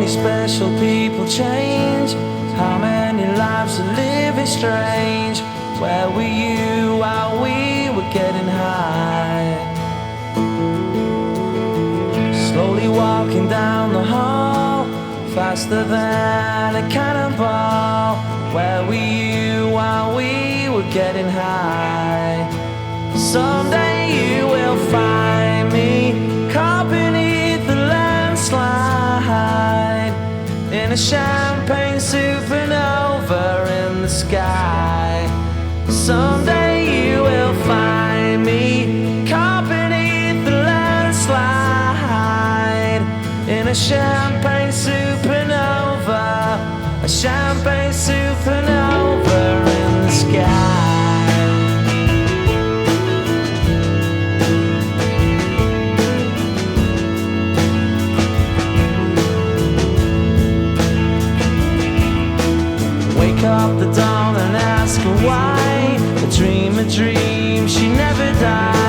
special people change? How many lives are living strange? Where were you while we were getting high? Slowly walking down the hall, faster than a cannonball. Where were you while we were getting high? Someday you will find me caught beneath the landslide, in a champagne supernova in the sky. Someday you will find me caught beneath the landslide, in a champagne supernova, a champagne supernova in the sky. Wake up the dawn and ask her why. A dream, she never died.